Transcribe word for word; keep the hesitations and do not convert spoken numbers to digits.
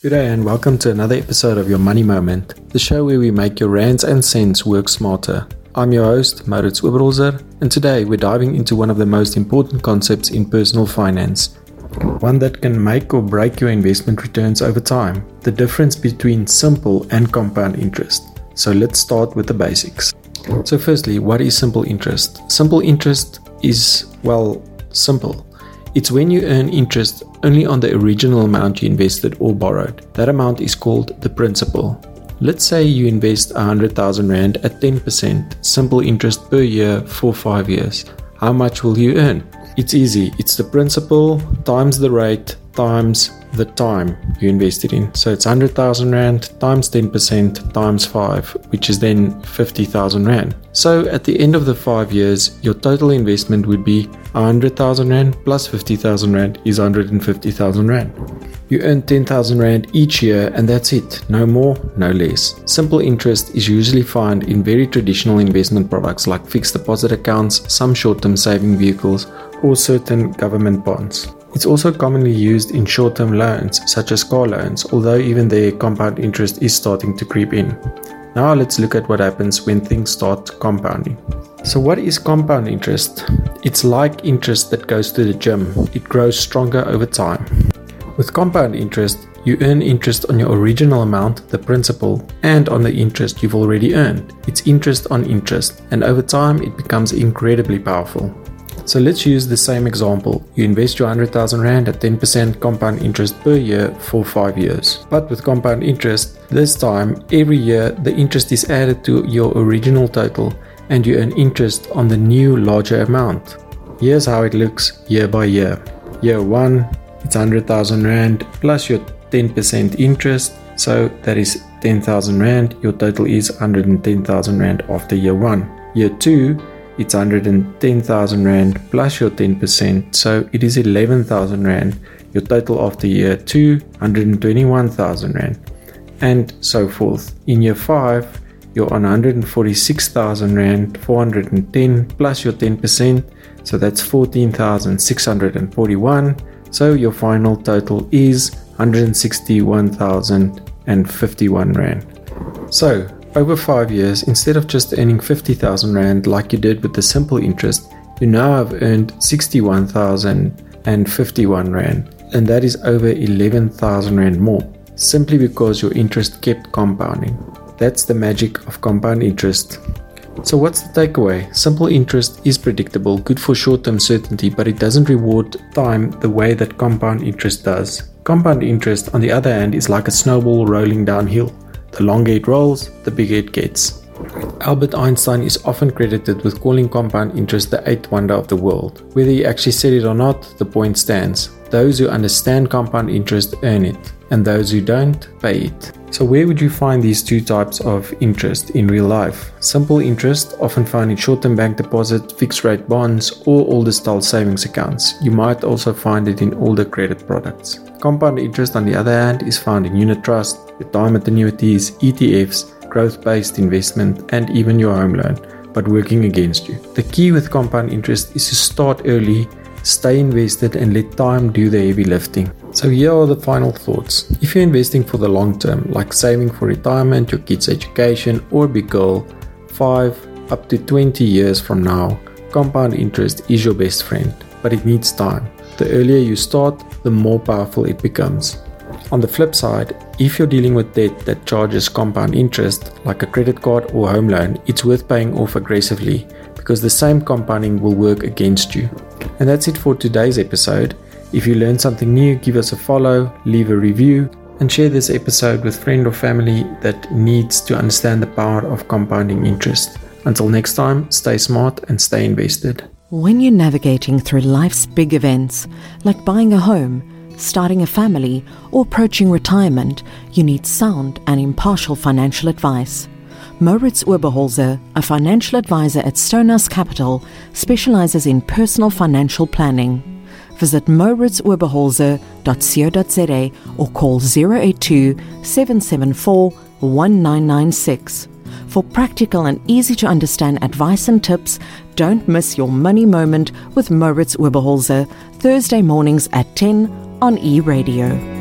Good day and welcome to another episode of Your Money Moment, the show where we make your rands and cents work smarter. I'm your host, Maurits Oberholzer, and today we're diving into one of the most important concepts in personal finance, one that can make or break your investment returns over time, the difference between simple and compound interest. So let's start with the basics. So firstly, what is simple interest? Simple interest is, well, simple. It's when you earn interest only on the original amount you invested or borrowed. That amount is called the principal. Let's say you invest one hundred thousand rand at ten percent simple interest per year for five years. How much will you earn? It's easy. It's the principal times the rate times the time you invested in. So it's one hundred thousand rand times ten percent times five, which is then fifty thousand rand. So at the end of the five years, your total investment would be one hundred thousand rand plus fifty thousand rand is one hundred fifty thousand rand. You earn ten thousand rand each year and that's it. No more, no less. Simple interest is usually found in very traditional investment products like fixed deposit accounts, some short-term saving vehicles, or certain government bonds. It's also commonly used in short-term loans, such as car loans, although even there compound interest is starting to creep in. Now let's look at what happens when things start compounding. So what is compound interest? It's like interest that goes to the gym. It grows stronger over time. With compound interest, you earn interest on your original amount, the principal, and on the interest you've already earned. It's interest on interest, and over time it becomes incredibly powerful. So let's use the same example. You invest your one hundred thousand rand at ten percent compound interest per year for five years. But with compound interest, this time, every year, the interest is added to your original total and you earn interest on the new larger amount. Here's how it looks year by year. Year one, it's one hundred thousand rand plus your ten percent interest. So that is ten thousand rand. Your total is one hundred ten thousand rand after year one. Year two, it's one hundred ten thousand rand plus your ten percent, so it is eleven thousand rand. Your total after year two, one hundred twenty-one thousand rand, and so forth. In year five, you're on one hundred forty-six thousand rand, four hundred ten plus your ten percent, so that's fourteen thousand six hundred forty-one. So your final total is one hundred sixty-one thousand fifty-one rand. So over five years, instead of just earning fifty thousand rand like you did with the simple interest, you now have earned sixty-one thousand fifty-one rand, and that is over eleven thousand rand more, simply because your interest kept compounding. That's the magic of compound interest. So what's the takeaway? Simple interest is predictable, good for short-term certainty, but it doesn't reward time the way that compound interest does. Compound interest, on the other hand, is like a snowball rolling downhill. The longer it rolls, the bigger it gets. Albert Einstein is often credited with calling compound interest the eighth wonder of the world. Whether he actually said it or not, the point stands. Those who understand compound interest earn it, and those who don't, pay it. So where would you find these two types of interest in real life? Simple interest, often found in short-term bank deposit, fixed-rate bonds, or older-style savings accounts. You might also find it in older credit products. Compound interest, on the other hand, is found in unit trust, retirement annuities, E T Fs, growth-based investment, and even your home loan, but working against you. The key with compound interest is to start early, stay invested, and let time do the heavy lifting. So here are the final thoughts. If you're investing for the long term, like saving for retirement, your kids' education, or a big goal, five up to twenty years from now, compound interest is your best friend, but it needs time. The earlier you start, the more powerful it becomes. On the flip side, if you're dealing with debt that charges compound interest, like a credit card or home loan, it's worth paying off aggressively because the same compounding will work against you. And that's it for today's episode. If you learned something new, give us a follow, leave a review, and share this episode with friend or family that needs to understand the power of compounding interest. Until next time, stay smart and stay invested. When you're navigating through life's big events, like buying a home, starting a family, or approaching retirement, you need sound and impartial financial advice. Maurits Oberholzer, a financial advisor at Stonehouse Capital, specializes in personal financial planning. Visit maurits oberholzer dot co dot za or call zero eight two, seven seven four, one nine nine six. For practical and easy-to-understand advice and tips, don't miss your money moment with Maurits Oberholzer, Thursday mornings at ten on E-Radio.